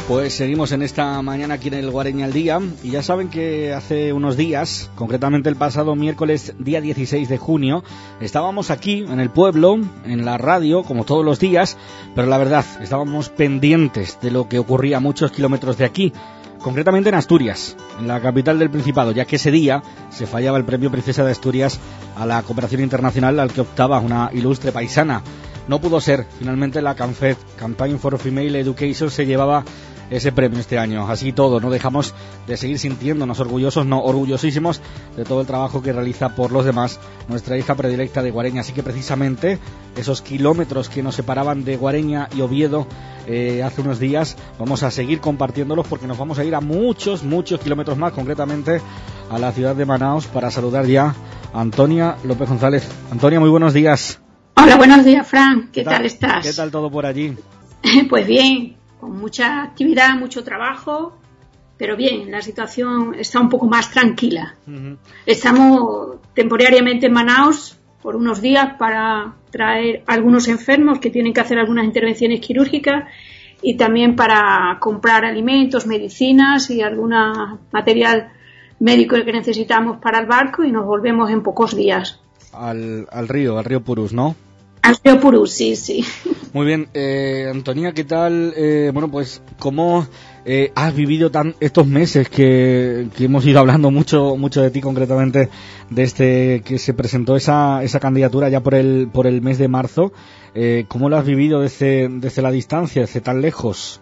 Pues seguimos en esta mañana aquí en el Guareña al Día y ya saben que hace unos días, concretamente el pasado miércoles día 16 de junio, estábamos aquí en el pueblo, en la radio, como todos los días, pero la verdad, estábamos pendientes de lo que ocurría a muchos kilómetros de aquí, concretamente en Asturias, en la capital del Principado, ya que ese día se fallaba el premio Princesa de Asturias a la cooperación internacional al que optaba una ilustre paisana. No pudo ser, finalmente la CANFED, Campaign for Female Education, se llevaba ese premio este año. Así todo, no dejamos de seguir sintiéndonos orgullosos, no, orgullosísimos de todo el trabajo que realiza por los demás nuestra hija predilecta de Guareña. Así que precisamente esos kilómetros que nos separaban de Guareña y Oviedo hace unos días, vamos a seguir compartiéndolos porque nos vamos a ir a muchos kilómetros más, concretamente a la ciudad de Manaos, para saludar ya a Antonia López González. Antonia, muy buenos días. Hola, buenos días, Fran. ¿Qué tal estás? ¿Qué tal todo por allí? Pues bien, con mucha actividad, mucho trabajo, pero bien, la situación está un poco más tranquila. Uh-huh. Estamos temporariamente en Manaos por unos días para traer algunos enfermos que tienen que hacer algunas intervenciones quirúrgicas y también para comprar alimentos, medicinas y algún material médico que necesitamos para el barco, y nos volvemos en pocos días. Al río Purús, ¿no? Al río Purús, sí. Muy bien, Antonia, ¿qué tal? Bueno, pues, ¿cómo has vivido estos meses que hemos ido hablando mucho de ti, concretamente desde que se presentó esa candidatura ya por el mes de marzo? ¿Cómo lo has vivido desde la distancia, desde tan lejos?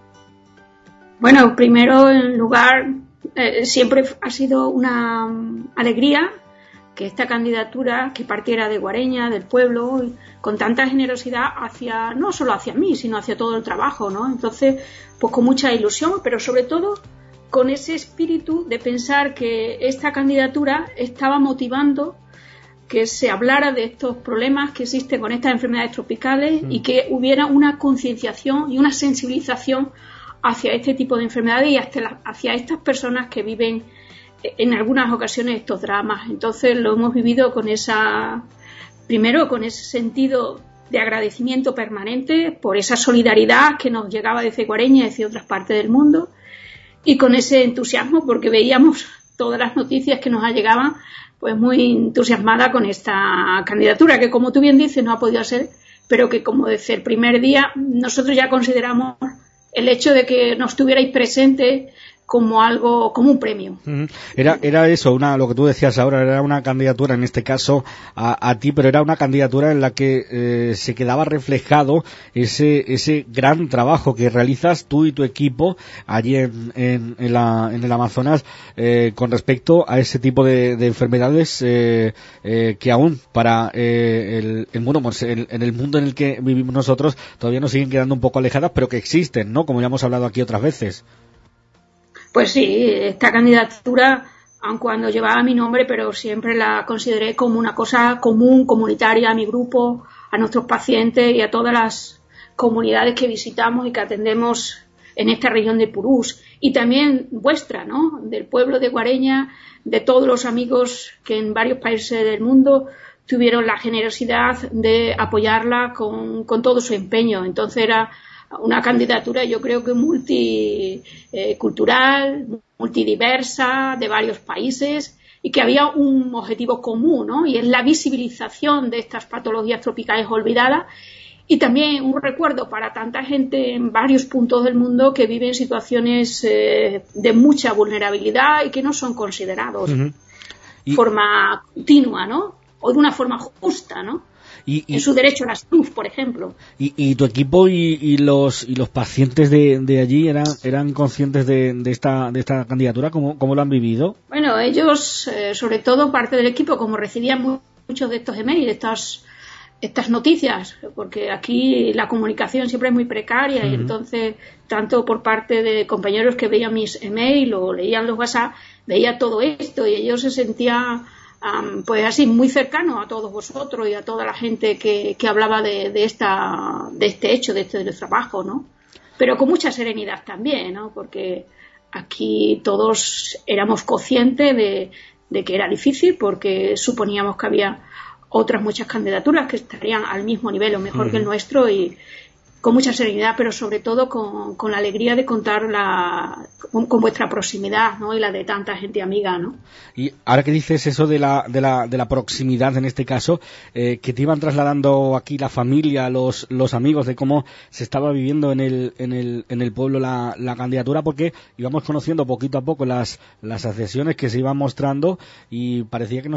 Bueno, primero, en lugar, siempre ha sido una alegría que esta candidatura, que partiera de Guareña, del pueblo, con tanta generosidad no solo hacia mí, sino hacia todo el trabajo, ¿no? Entonces, pues con mucha ilusión, pero sobre todo con ese espíritu de pensar que esta candidatura estaba motivando que se hablara de estos problemas que existen con estas enfermedades tropicales y que hubiera una concienciación y una sensibilización hacia este tipo de enfermedades y hacia estas personas que viven en algunas ocasiones estos dramas. Entonces lo hemos vivido primero con ese sentido de agradecimiento permanente por esa solidaridad que nos llegaba desde Guareña y desde otras partes del mundo, y con ese entusiasmo porque veíamos todas las noticias que nos llegaban, pues muy entusiasmada con esta candidatura, que como tú bien dices no ha podido ser, pero que como desde el primer día nosotros ya consideramos el hecho de que nos tuvierais presentes como un premio. Era eso, lo que tú decías ahora, era una candidatura, en este caso a ti, pero era una candidatura en la que se quedaba reflejado ese gran trabajo que realizas tú y tu equipo allí en el Amazonas con respecto a ese tipo de enfermedades que aún para en el mundo en el que vivimos nosotros todavía nos siguen quedando un poco alejadas, pero que existen, ¿no? Como ya hemos hablado aquí otras veces. Pues sí, esta candidatura, aun cuando llevaba mi nombre, pero siempre la consideré como una cosa común, comunitaria, a mi grupo, a nuestros pacientes y a todas las comunidades que visitamos y que atendemos en esta región de Purús. Y también vuestra, ¿no? Del pueblo de Guareña, de todos los amigos que en varios países del mundo tuvieron la generosidad de apoyarla con todo su empeño. Entonces era una candidatura, yo creo que multicultural, multidiversa, de varios países, y que había un objetivo común, ¿no? Y es la visibilización de estas patologías tropicales olvidadas, y también un recuerdo para tanta gente en varios puntos del mundo que viven situaciones de mucha vulnerabilidad y que no son considerados de forma continua, ¿no? O de una forma justa, ¿no? En su derecho a la salud, por ejemplo. ¿Y tu equipo y los pacientes de allí eran conscientes de esta candidatura? ¿Cómo lo han vivido? Bueno, ellos, sobre todo parte del equipo, como recibían muchos de estos emails, estas noticias, porque aquí la comunicación siempre es muy precaria, y entonces, tanto por parte de compañeros que veían mis emails o leían los WhatsApp, veía todo esto, y ellos se sentían pues así muy cercano a todos vosotros y a toda la gente que hablaba de este hecho, de este trabajo, ¿no? Pero con mucha serenidad también, ¿no? Porque aquí todos éramos conscientes de que era difícil, porque suponíamos que había otras muchas candidaturas que estarían al mismo nivel o mejor que el nuestro, y con mucha serenidad, pero sobre todo con la alegría de contar con vuestra proximidad, ¿no? Y la de tanta gente amiga, ¿no? Y ahora que dices eso de la proximidad en este caso, que te iban trasladando aquí la familia, los amigos, de cómo se estaba viviendo en el pueblo la candidatura, porque íbamos conociendo poquito a poco las adhesiones que se iban mostrando y parecía que nos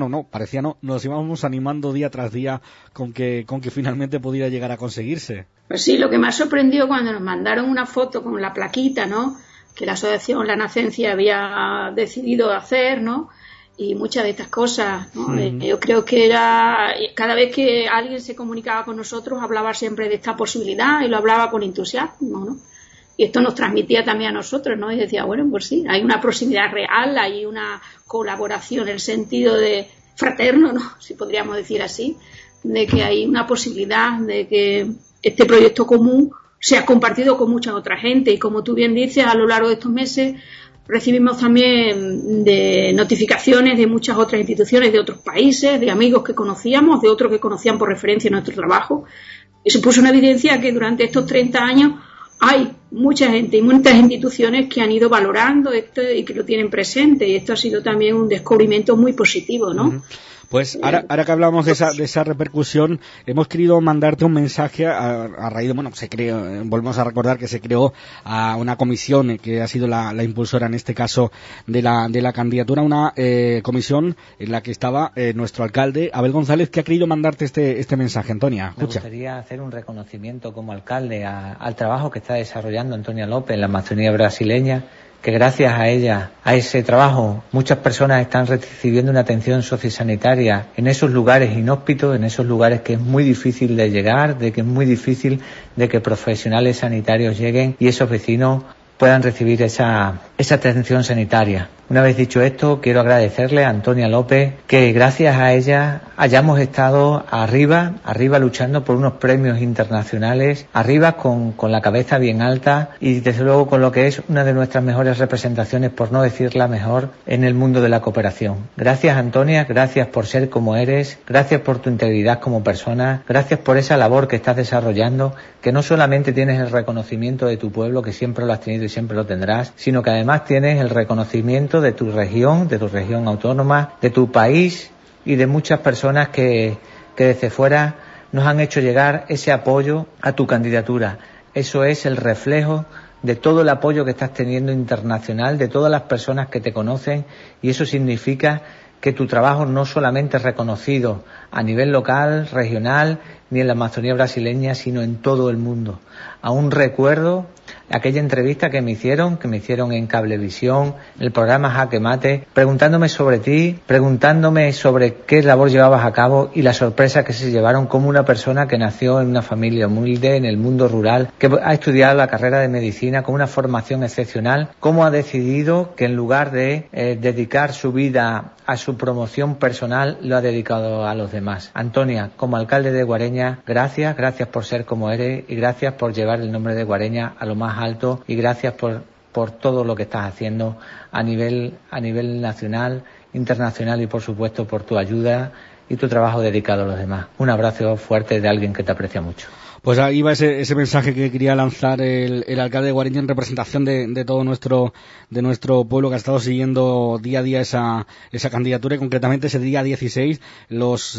íbamos animando día tras día con que finalmente pudiera llegar a conseguirse. Pues sí, lo que más sorprendió cuando nos mandaron una foto con la plaquita, ¿no?, que la asociación La Nacencia había decidido hacer, ¿no?, y muchas de estas cosas, ¿no? Yo creo que cada vez que alguien se comunicaba con nosotros hablaba siempre de esta posibilidad y lo hablaba con entusiasmo, ¿no? Y esto nos transmitía también a nosotros, ¿no? Y decía, bueno, pues sí, hay una proximidad real, hay una colaboración en el sentido de fraterno, ¿no?, si podríamos decir así, de que hay una posibilidad de que este proyecto común sea compartido con mucha otra gente. Y como tú bien dices, a lo largo de estos meses recibimos también de notificaciones de muchas otras instituciones de otros países, de amigos que conocíamos, de otros que conocían por referencia en nuestro trabajo. Y se puso en evidencia que durante estos 30 años hay mucha gente y muchas instituciones que han ido valorando esto y que lo tienen presente. Y esto ha sido también un descubrimiento muy positivo, ¿no? Pues ahora que hablamos de esa repercusión, hemos querido mandarte un mensaje a raíz de, volvemos a recordar que se creó a una comisión que ha sido la impulsora en este caso de la candidatura, una comisión en la que estaba nuestro alcalde Abel González, que ha querido mandarte este mensaje. Antonia, escucha. Me gustaría hacer un reconocimiento como alcalde al trabajo que está desarrollando Antonia López en la Amazonía brasileña, que gracias a ella, a ese trabajo, muchas personas están recibiendo una atención sociosanitaria en esos lugares inhóspitos, en esos lugares que es muy difícil de llegar, de que es muy difícil de que profesionales sanitarios lleguen y esos vecinos puedan recibir esa atención sanitaria. Una vez dicho esto, quiero agradecerle a Antonia López que gracias a ella hayamos estado arriba luchando por unos premios internacionales, arriba con la cabeza bien alta y desde luego con lo que es una de nuestras mejores representaciones, por no decir la mejor, en el mundo de la cooperación. Gracias, Antonia, gracias por ser como eres, gracias por tu integridad como persona, gracias por esa labor que estás desarrollando, que no solamente tienes el reconocimiento de tu pueblo, que siempre lo has tenido y siempre lo tendrás, sino que además tienes el reconocimiento de tu región autónoma, de tu país y de muchas personas que desde fuera nos han hecho llegar ese apoyo a tu candidatura. Eso es el reflejo de todo el apoyo que estás teniendo internacional, de todas las personas que te conocen, y eso significa que tu trabajo no solamente es reconocido a nivel local, regional, ni en la Amazonía brasileña, sino en todo el mundo. Aún recuerdo aquella entrevista que me hicieron en Cablevisión, el programa Jaque Mate, preguntándome sobre ti, preguntándome sobre qué labor llevabas a cabo y la sorpresa que se llevaron como una persona que nació en una familia humilde, en el mundo rural, que ha estudiado la carrera de medicina con una formación excepcional, cómo ha decidido que en lugar de dedicar su vida a su promoción personal, lo ha dedicado a los demás. Antonia, como alcalde de Guareña, gracias por ser como eres y gracias por llevar el nombre de Guareña a lo más alto y gracias por todo lo que estás haciendo a nivel nacional, internacional y por supuesto por tu ayuda y tu trabajo dedicado a los demás. Un abrazo fuerte de alguien que te aprecia mucho. Pues ahí va ese mensaje que quería lanzar el alcalde de Guareña en representación de todo nuestro pueblo, que ha estado siguiendo día a día esa candidatura, y concretamente ese día 16 los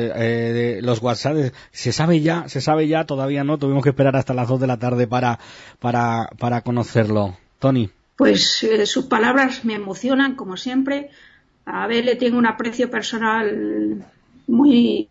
WhatsApp. Se sabe ya, todavía no, tuvimos que esperar hasta las 2 de la tarde para conocerlo. Tony. Pues sus palabras me emocionan, como siempre. A Abel le tengo un aprecio personal muy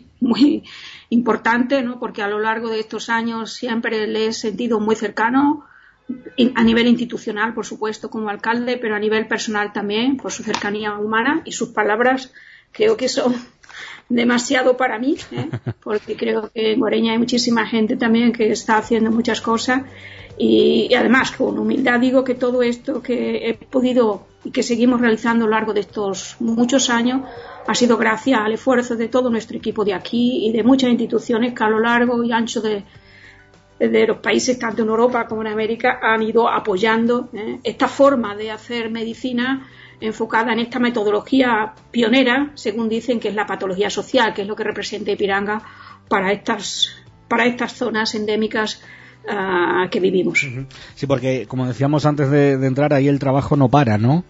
importante, ¿no? Porque a lo largo de estos años siempre le he sentido muy cercano, a nivel institucional, por supuesto, como alcalde, pero a nivel personal también, por su cercanía humana, y sus palabras creo que son demasiado para mí, porque creo que en Guareña hay muchísima gente también que está haciendo muchas cosas y además con humildad digo que todo esto que he podido y que seguimos realizando a lo largo de estos muchos años ha sido gracias al esfuerzo de todo nuestro equipo de aquí y de muchas instituciones que a lo largo y ancho de los países, tanto en Europa como en América, han ido apoyando esta forma de hacer medicina enfocada en esta metodología pionera, según dicen, que es la patología social, que es lo que representa Ipiranga para estas para estas zonas endémicas que vivimos. Sí, porque como decíamos antes de entrar, ahí el trabajo no para, ¿no?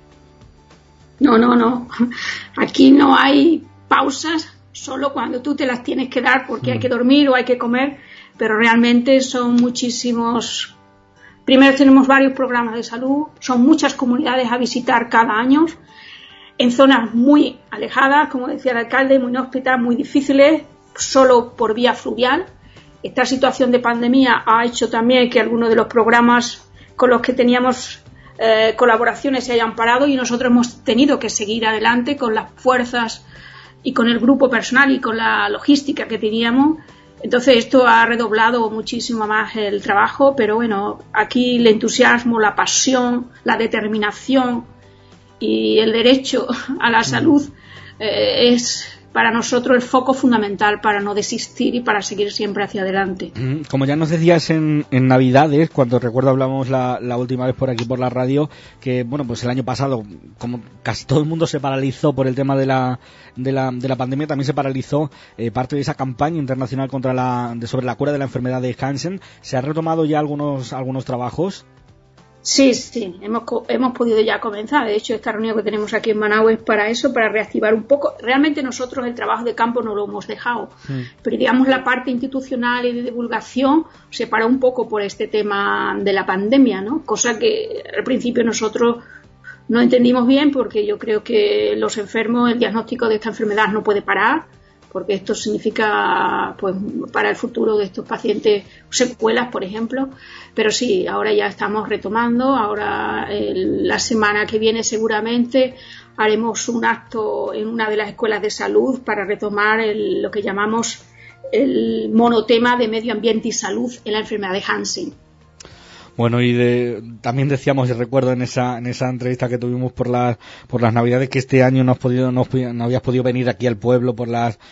No. Aquí no hay pausas, solo cuando tú te las tienes que dar porque hay que dormir o hay que comer, pero realmente son muchísimos. Primero tenemos varios programas de salud, son muchas comunidades a visitar cada año, en zonas muy alejadas, como decía el alcalde, muy inhóspitas, muy difíciles, solo por vía fluvial. Esta situación de pandemia ha hecho también que algunos de los programas con los que teníamos colaboraciones se hayan parado y nosotros hemos tenido que seguir adelante con las fuerzas y con el grupo personal y con la logística que teníamos. Entonces esto ha redoblado muchísimo más el trabajo, pero bueno, aquí el entusiasmo, la pasión, la determinación y el derecho a la salud es para nosotros el foco fundamental para no desistir y para seguir siempre hacia adelante. Como ya nos decías en Navidades, cuando recuerdo hablamos la última vez por aquí por la radio, que bueno, pues el año pasado, como casi todo el mundo se paralizó por el tema de la pandemia, también se paralizó parte de esa campaña internacional sobre la cura de la enfermedad de Hansen. ¿Se han retomado ya algunos trabajos? Sí, hemos podido ya comenzar. De hecho, esta reunión que tenemos aquí en Managua es para eso, para reactivar un poco. Realmente nosotros el trabajo de campo no lo hemos dejado, pero digamos la parte institucional y de divulgación se paró un poco por este tema de la pandemia, ¿no? Cosa que al principio nosotros no entendimos bien, porque yo creo que los enfermos, el diagnóstico de esta enfermedad no puede parar, porque esto significa, pues, para el futuro de estos pacientes secuelas, por ejemplo. Pero sí, ahora ya estamos retomando. Ahora, la semana que viene seguramente haremos un acto en una de las escuelas de salud para retomar lo que llamamos el monotema de medio ambiente y salud en la enfermedad de Hansen. Bueno, y también decíamos, y recuerdo en esa entrevista que tuvimos por las Navidades, que este año no habías podido venir aquí al pueblo por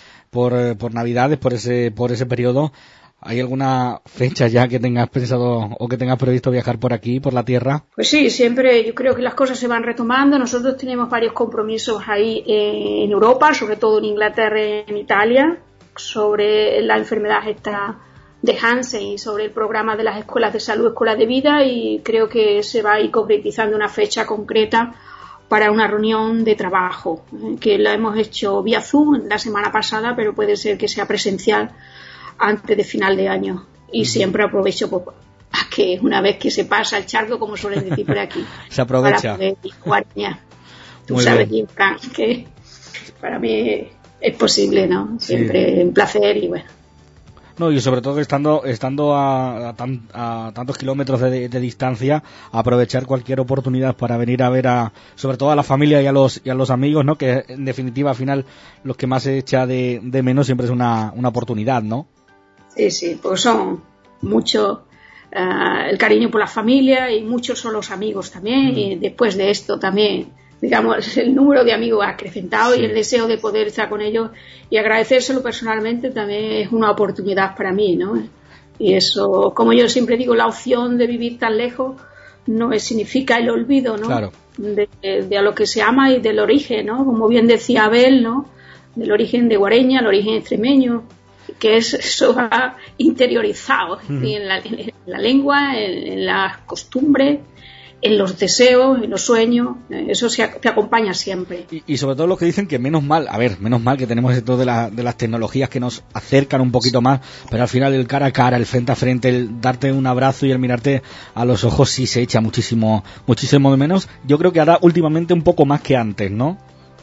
Navidades, por ese periodo. ¿Hay alguna fecha ya que tengas pensado o que tengas previsto viajar por aquí, por la tierra? Pues sí, siempre yo creo que las cosas se van retomando. Nosotros tenemos varios compromisos ahí en Europa, sobre todo en Inglaterra y en Italia, sobre la enfermedad esta de Hansen y sobre el programa de las escuelas de salud, escuelas de vida, y creo que se va a ir concretizando una fecha concreta para una reunión de trabajo, que la hemos hecho vía Zoom la semana pasada, pero puede ser que sea presencial antes de final de año. Y siempre aprovecho a que una vez que se pasa el charco, como suelen decir por aquí, se aprovecha. Para poder jugar ya. Tú sabes, Fran, que para mí es posible, ¿no? Siempre un placer y bueno. No, y sobre todo estando a tantos kilómetros de distancia, aprovechar cualquier oportunidad para venir a ver sobre todo a la familia y a los amigos, ¿no? Que en definitiva al final los que más se echa de menos siempre es una oportunidad, ¿no? Sí, pues son mucho el cariño por la familia y muchos son los amigos también, y después de esto también, digamos, el número de amigos ha acrecentado y el deseo de poder estar con ellos y agradecérselo personalmente también es una oportunidad para mí, ¿no? Y eso, como yo siempre digo, la opción de vivir tan lejos no significa el olvido, ¿no? Claro. De a lo que se ama y del origen, ¿no? Como bien decía Abel, ¿no? Del origen de Guareña, el origen extremeño, que eso va interiorizado en la lengua, en las costumbres, en los deseos, en los sueños. Eso te acompaña siempre. Y sobre todo lo que dicen que menos mal que tenemos esto de las tecnologías que nos acercan un poquito más, pero al final el cara a cara, el frente a frente, el darte un abrazo y el mirarte a los ojos sí se echa muchísimo de menos. Yo creo que ahora últimamente un poco más que antes, ¿no?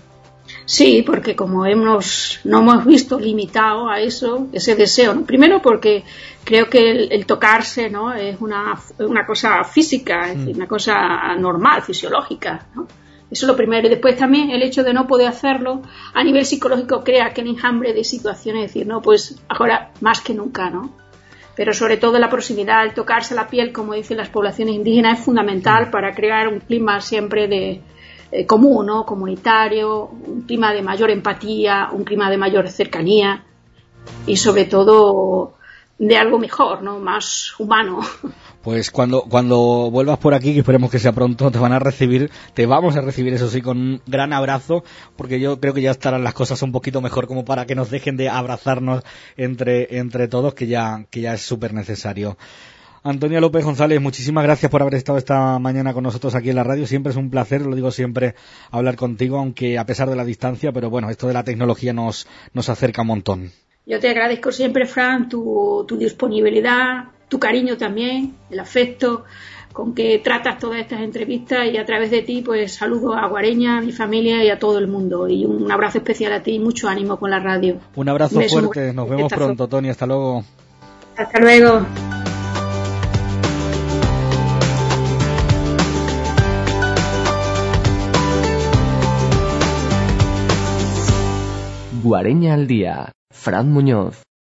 Sí, porque como no hemos visto limitado a eso, ese deseo, ¿no? Primero porque creo que el tocarse, ¿no? Es una cosa física, es decir, una cosa normal, fisiológica, ¿no? Eso es lo primero. Y después también el hecho de no poder hacerlo a nivel psicológico crea aquel enjambre de situaciones, es decir, no, pues ahora más que nunca, ¿no? Pero sobre todo la proximidad, el tocarse la piel, como dicen las poblaciones indígenas, es fundamental para crear un clima siempre de común, ¿no? Comunitario, un clima de mayor empatía, un clima de mayor cercanía y sobre todo de algo mejor, ¿no? Más humano. Pues cuando vuelvas por aquí, que esperemos que sea pronto, te vamos a recibir, eso sí, con un gran abrazo, porque yo creo que ya estarán las cosas un poquito mejor como para que nos dejen de abrazarnos entre todos, que ya es súper necesario. Antonia López González, muchísimas gracias por haber estado esta mañana con nosotros aquí en la radio. Siempre es un placer, lo digo siempre, hablar contigo, aunque a pesar de la distancia, pero bueno, esto de la tecnología nos acerca un montón. Yo te agradezco siempre, Fran, tu disponibilidad, tu cariño también, el afecto con que tratas todas estas entrevistas, y a través de ti pues saludo a Guareña, a mi familia y a todo el mundo, y un abrazo especial a ti y mucho ánimo con la radio. Un abrazo fuerte, nos vemos pronto, Tony, hasta luego. Hasta luego. Guareña al día, Fran Muñoz.